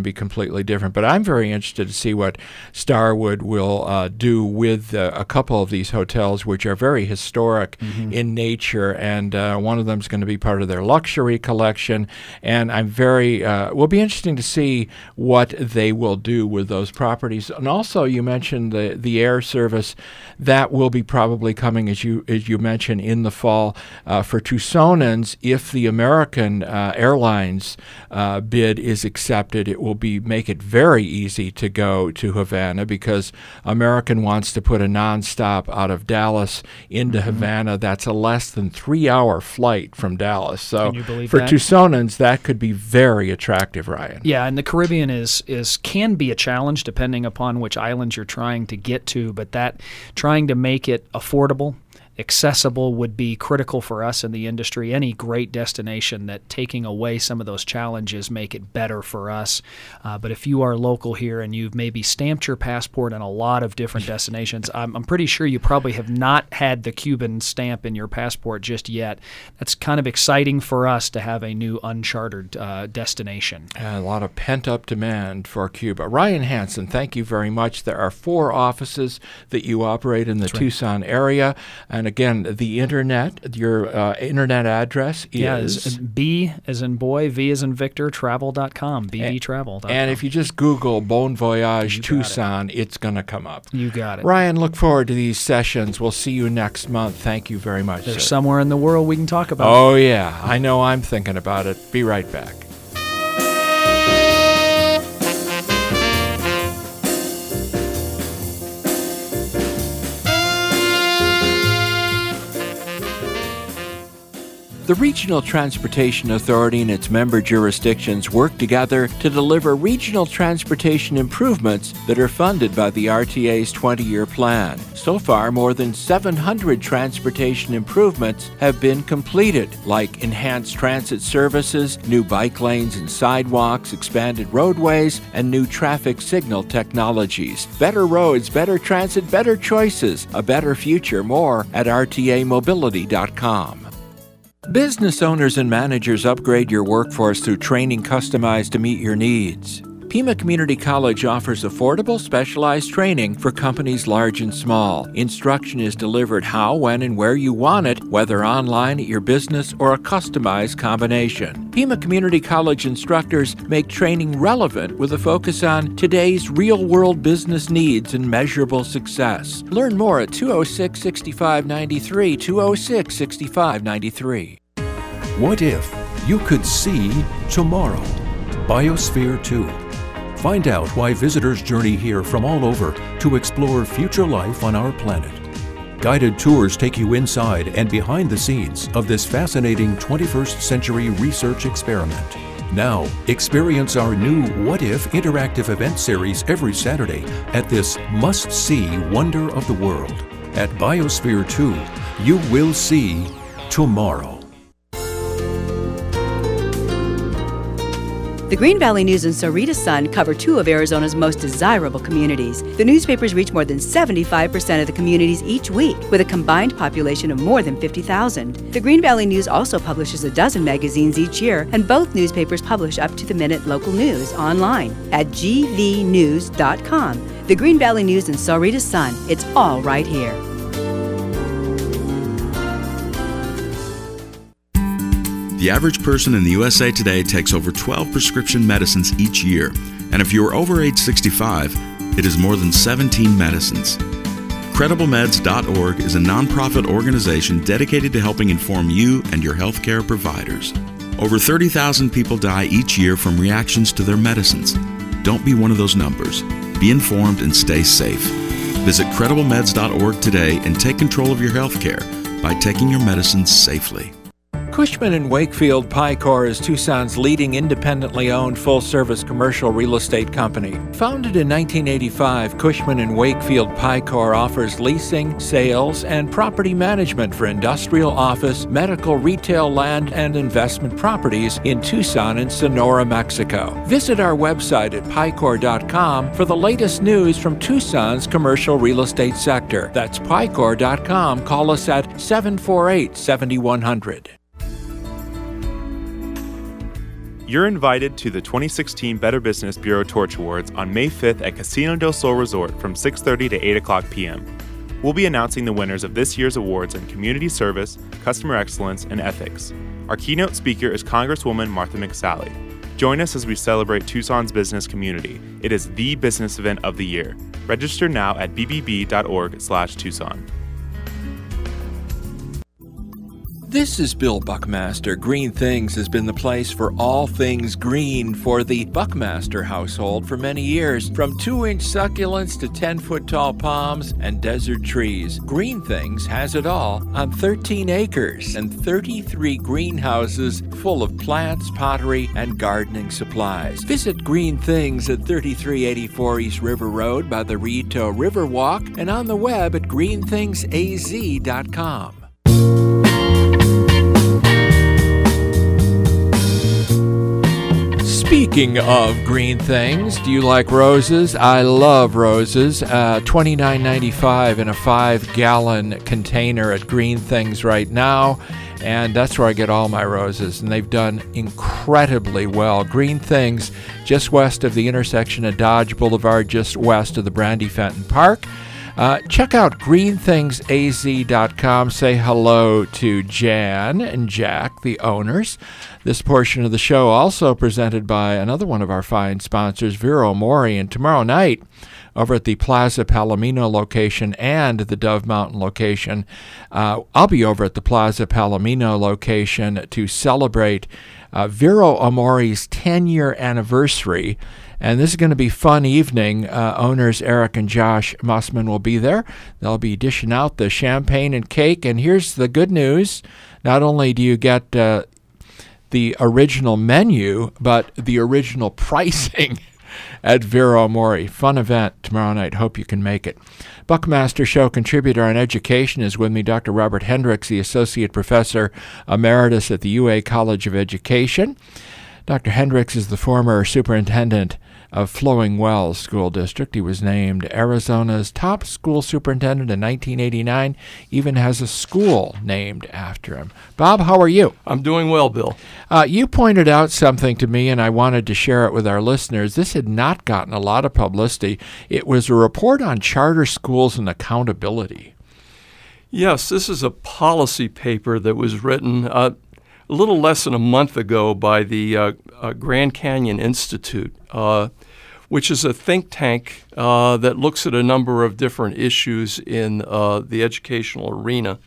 be completely different. But I'm very interested to see what Starwood will uh, do with uh, a couple of these hotels, which are very historic mm-hmm. in nature, and uh, one of them is going to be part of their luxury collection. And I'm very, uh, will be interesting to see what they will do with those properties. And also, you mentioned the the air service that will be probably coming, as you as you mentioned, in the fall uh, for Tucsonans. If the American uh, Airlines uh, bid is accepted, it will be make it very easy to go to Havana, because American wants to put a nonstop out of Dallas into mm-hmm. Havana. That's a less than three-hour flight from Dallas. So Can you believe for that? Tucsonans, that could be very attractive, Ryan. Yeah, and the Caribbean is is can be a challenge depending upon which islands you're trying to get to, but that trying to make it affordable, accessible would be critical for us in the industry. Any great destination that taking away some of those challenges make it better for us. Uh, but if you are local here and you've maybe stamped your passport in a lot of different destinations, I'm, I'm pretty sure you probably have not had the Cuban stamp in your passport just yet. That's kind of exciting for us to have a new uncharted uh, destination. A lot of pent-up demand for Cuba. Ryan Hansen, thank you very much. There are four offices that you operate in the That's Tucson right. area, and again, the internet, your uh, internet address is... Yeah, is B as in boy, V as in Victor, travel dot com, b v travel dot com. And if you just Google Bon Voyage Tucson, it. it's going to come up. You got it. Ryan, look forward to these sessions. We'll see you next month. Thank you very much. There's sir. somewhere in the world we can talk about. Oh, yeah. I know I'm thinking about it. Be right back. The Regional Transportation Authority and its member jurisdictions work together to deliver regional transportation improvements that are funded by the R T A's twenty-year plan. So far, more than seven hundred transportation improvements have been completed, like enhanced transit services, new bike lanes and sidewalks, expanded roadways, and new traffic signal technologies. Better roads, better transit, better choices, a better future. More at r t a mobility dot com. Business owners and managers, upgrade your workforce through training customized to meet your needs. Pima Community College offers affordable, specialized training for companies large and small. Instruction is delivered how, when, and where you want it, whether online at your business or a customized combination. Pima Community College instructors make training relevant with a focus on today's real-world business needs and measurable success. Learn more at two oh six, six five nine three, two oh six, six five nine three. What if you could see tomorrow? Biosphere two. Find out why visitors journey here from all over to explore future life on our planet. Guided tours take you inside and behind the scenes of this fascinating twenty-first century research experiment. Now, experience our new What If interactive event series every Saturday at this must-see wonder of the world. At Biosphere two, you will see tomorrow. The Green Valley News and Sahuarita Sun cover two of Arizona's most desirable communities. The newspapers reach more than seventy-five percent of the communities each week, with a combined population of more than fifty thousand. The Green Valley News also publishes a dozen magazines each year, and both newspapers publish up-to-the-minute local news online at g v news dot com. The Green Valley News and Sahuarita Sun, it's all right here. The average person in the U S A today takes over twelve prescription medicines each year, and if you are over age sixty-five, it is more than seventeen medicines. Credible Meds dot org is a nonprofit organization dedicated to helping inform you and your healthcare providers. Over thirty thousand people die each year from reactions to their medicines. Don't be one of those numbers. Be informed and stay safe. Visit Credible Meds dot org today and take control of your healthcare by taking your medicines safely. Cushman and Wakefield Picor is Tucson's leading independently owned full-service commercial real estate company. Founded in nineteen eighty-five, Cushman and Wakefield Picor offers leasing, sales, and property management for industrial, office, medical, retail, land, and investment properties in Tucson and Sonora, Mexico. Visit our website at picor dot com for the latest news from Tucson's commercial real estate sector. That's picor dot com. Call us at seven four eight, seven one zero zero. You're invited to the twenty sixteen Better Business Bureau Torch Awards on May fifth at Casino del Sol Resort from six thirty to eight o'clock p.m. We'll be announcing the winners of this year's awards in community service, customer excellence, and ethics. Our keynote speaker is Congresswoman Martha McSally. Join us as we celebrate Tucson's business community. It is the business event of the year. Register now at b b b dot org slash Tucson. This is Bill Buckmaster. Green Things has been the place for all things green for the Buckmaster household for many years. From two-inch succulents to ten-foot-tall palms and desert trees, Green Things has it all on thirteen acres and thirty-three greenhouses full of plants, pottery, and gardening supplies. Visit Green Things at thirty-three eighty-four East River Road by the Rito Riverwalk and on the web at green things a z dot com. Speaking of green things, do you like roses? I love roses. Uh, twenty-nine ninety-five in a five-gallon container at Green Things right now, and that's where I get all my roses, and they've done incredibly well. Green Things, just west of the intersection of Dodge Boulevard, just west of the Brandy Fenton Park. Uh, check out green things a z dot com. Say hello to Jan and Jack, the owners. This portion of the show also presented by another one of our fine sponsors, Vero Mori. And tomorrow night, over at the Plaza Palomino location and the Dove Mountain location, uh, I'll be over at the Plaza Palomino location to celebrate uh, Vero Amori's ten-year anniversary. And this is going to be a fun evening. Uh, owners Eric and Josh Mussman will be there. They'll be dishing out the champagne and cake. And here's the good news. Not only do you get uh, the original menu, but the original pricing at Vero Mori. Fun event tomorrow night. Hope you can make it. Buckmaster Show contributor on education is with me, Doctor Robert Hendricks, the Associate Professor Emeritus at the U A College of Education. Doctor Hendricks is the former superintendent of Flowing Wells School District. He was named Arizona's top school superintendent in nineteen eighty-nine, even has a school named after him. Bob, how are you? I'm doing well, Bill. Uh, you pointed out something to me, and I wanted to share it with our listeners. This had not gotten a lot of publicity. It was a report on charter schools and accountability. Yes, this is a policy paper that was written uh, a little less than a month ago by the uh, uh, Grand Canyon Institute, uh, which is a think tank uh, that looks at a number of different issues in uh, the educational arena.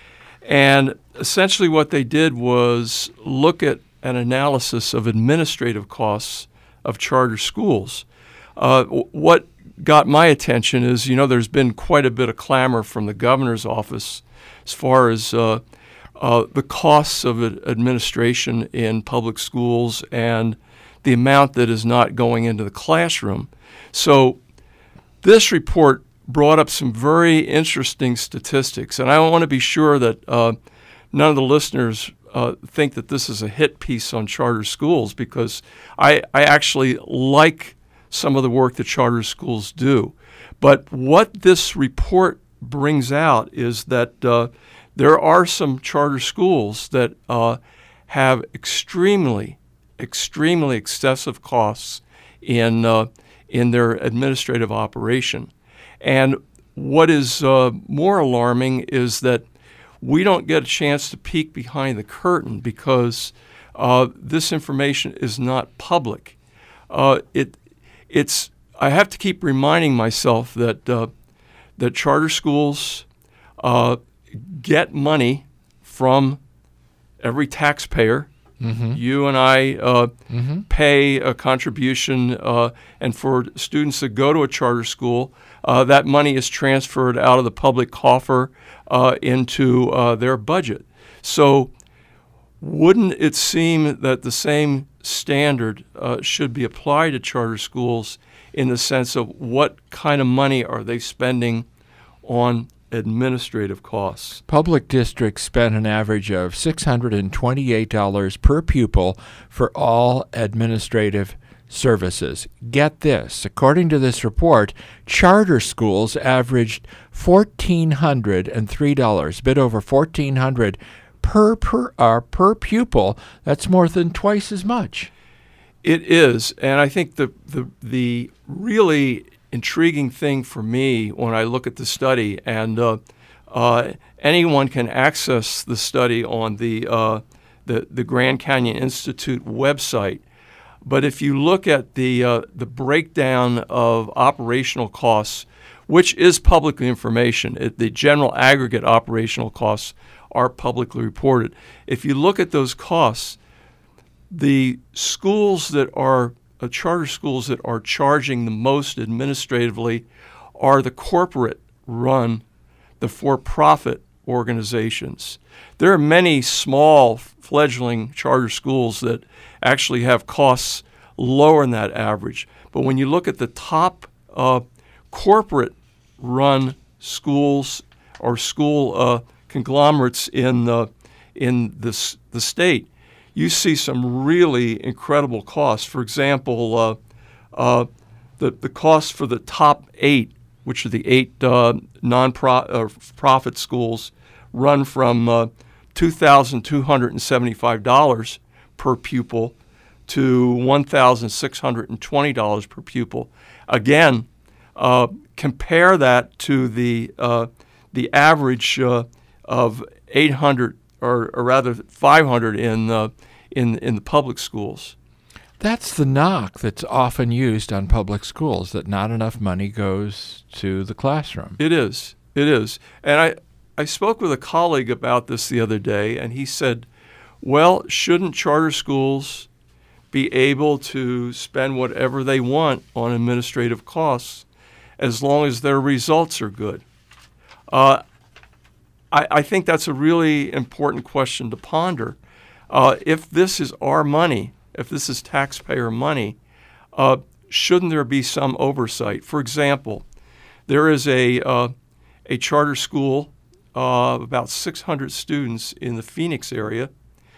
And essentially what they did was look at an analysis of administrative costs of charter schools. Uh, what got my attention is, you know, there's been quite a bit of clamor from the governor's office as far as uh, Uh, the costs of administration in public schools and the amount that is not going into the classroom. So this report brought up some very interesting statistics, and I want to be sure that uh, none of the listeners uh, think that this is a hit piece on charter schools, because I, I actually like some of the work that charter schools do. But what this report brings out is that uh, there are some charter schools that uh, have extremely, extremely excessive costs in uh, in their administrative operation. And what is uh, more alarming is that we don't get a chance to peek behind the curtain because uh, this information is not public. Uh, it it's I have to keep reminding myself that uh, that charter schools Uh, get money from every taxpayer. Mm-hmm. You and I uh, mm-hmm. pay a contribution, uh, and for students that go to a charter school, uh, that money is transferred out of the public coffer uh, into uh, their budget. So wouldn't it seem that the same standard uh, should be applied to charter schools in the sense of what kind of money are they spending on administrative costs? Public districts spend an average of six hundred twenty-eight dollars per pupil for all administrative services. Get this, according to this report, charter schools averaged one thousand four hundred three dollars, a bit over one thousand four hundred dollars per per, uh, per pupil. That's more than twice as much. It is, and I think the the the really intriguing thing for me when I look at the study, and uh, uh, anyone can access the study on the uh, the the Grand Canyon Institute website. But if you look at the uh, the breakdown of operational costs, which is public information, it, the general aggregate operational costs are publicly reported. If you look at those costs, the schools that are uh, charter schools that are charging the most administratively are the corporate-run, the for-profit organizations. There are many small fledgling charter schools that actually have costs lower than that average. But when you look at the top uh, corporate-run schools or school uh, conglomerates in uh, in this, the state, you see some really incredible costs. For example, uh, uh, the the cost for the top eight, which are the eight uh, non-profit schools, run from uh, two thousand two hundred seventy-five dollars per pupil to one thousand six hundred twenty dollars per pupil. Again, uh, compare that to the uh, the average uh, of eight hundred, or, or rather five hundred in uh, in in the public schools. That's the knock that's often used on public schools, that not enough money goes to the classroom. It is. It is. And I, I spoke with a colleague about this the other day, and he said, well, shouldn't charter schools be able to spend whatever they want on administrative costs as long as their results are good? Uh, I, I think that's a really important question to ponder. Uh, if this is our money, if this is taxpayer money, uh, shouldn't there be some oversight? For example, there is a uh, a charter school of uh, about six hundred students in the Phoenix area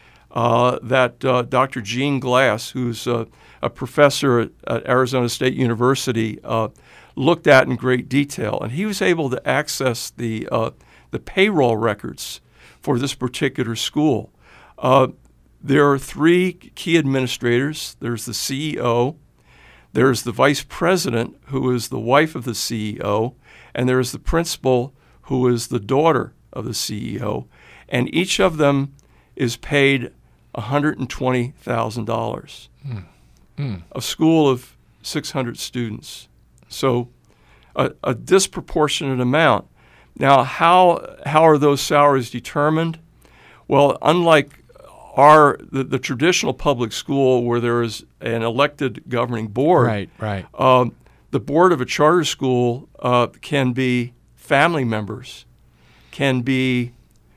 uh, that uh, Doctor Gene Glass, who's uh, a professor at, at Arizona State University, uh, looked at in great detail, and he was able to access the uh, the payroll records for this particular school. Uh, there are three key administrators. There's the C E O, there's the vice president, who is the wife of the C E O, and there's the principal, who is the daughter of the C E O. And each of them is paid one hundred twenty thousand dollars. Mm. Mm. A school of six hundred students. So a, a disproportionate amount. Now, how how are those salaries determined? Well, unlike our the, the traditional public school where there is an elected governing board, right, right. Um, the board of a charter school uh, can be family members, can be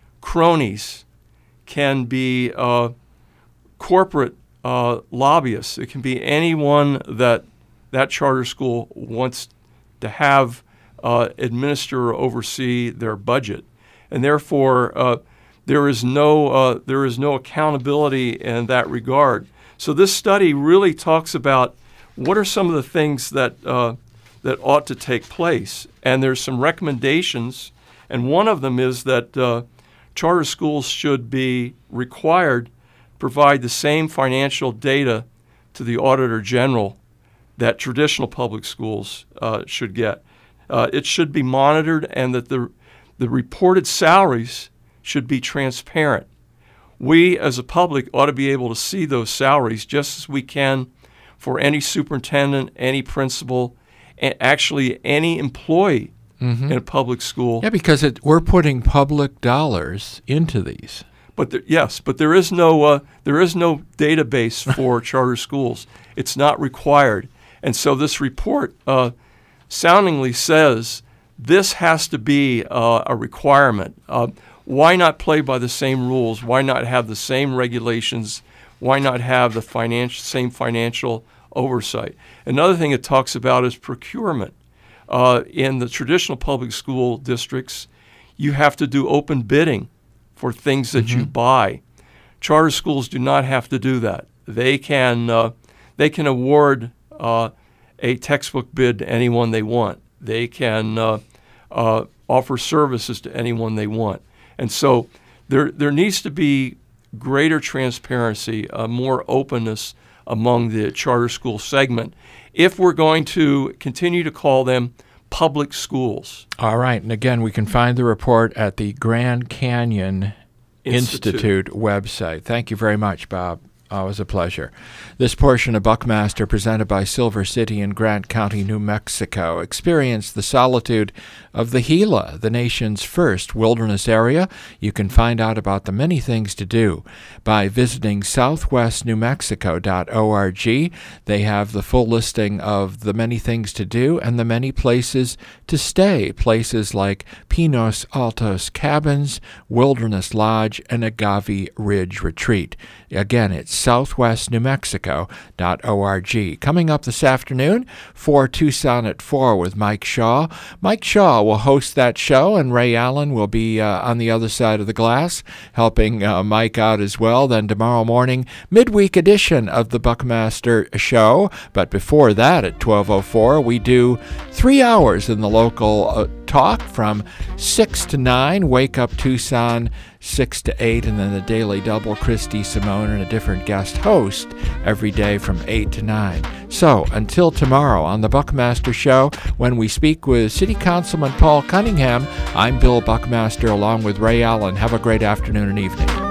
cronies, can be uh, corporate uh, lobbyists. It can be anyone that that charter school wants to have uh, administer or oversee their budget, and therefore uh, there is no uh, there is no accountability in that regard. So this study really talks about what are some of the things that uh, that ought to take place, and there's some recommendations, and one of them is that uh, charter schools should be required to provide the same financial data to the Auditor General that traditional public schools uh, should get. Uh, it should be monitored, and that the the reported salaries should be transparent. We as a public ought to be able to see those salaries just as we can for any superintendent, any principal, and actually any employee mm-hmm. in a public school. Yeah, because it, we're putting public dollars into these. But there, yes, but there is no uh, there is no database for charter schools. It's not required, and so this report uh, soundingly says this has to be uh, a requirement. Uh, why not play by the same rules? Why not have the same regulations? Why not have the financial same financial oversight? Another thing it talks about is procurement. Uh, in the traditional public school districts, you have to do open bidding for things that mm-hmm. you buy. Charter schools do not have to do that. They can uh, they can award uh, a textbook bid to anyone they want. They can uh, uh, offer services to anyone they want. And so there there needs to be greater transparency, uh, more openness among the charter school segment if we're going to continue to call them public schools. All right. And again, we can find the report at the Grand Canyon Institute, Institute website. Thank you very much, Bob. Always a pleasure. This portion of Buckmaster, presented by Silver City in Grant County, New Mexico. Experience the solitude of the Gila, the nation's first wilderness area. You can find out about the many things to do by visiting southwest new mexico dot org. They have the full listing of the many things to do and the many places to stay. Places like Pinos Altos Cabins, Wilderness Lodge, and Agave Ridge Retreat. Again, it's southwest new mexico dot org. Coming up this afternoon, for Tucson at four with Mike Shaw. Mike Shaw will host that show, and Ray Allen will be uh, on the other side of the glass, helping uh, Mike out as well. Then tomorrow morning, midweek edition of the Buckmaster Show. But before that, at twelve oh four, we do three hours in the local uh, talk from six to nine. Wake Up Tucson, six to eight, and then the Daily Double, Christy Simone, and a different guest host every day from eight to nine. So, until tomorrow on the Buckmaster Show, when we speak with City Councilman Paul Cunningham, I'm Bill Buckmaster along with Ray Allen. Have a great afternoon and evening.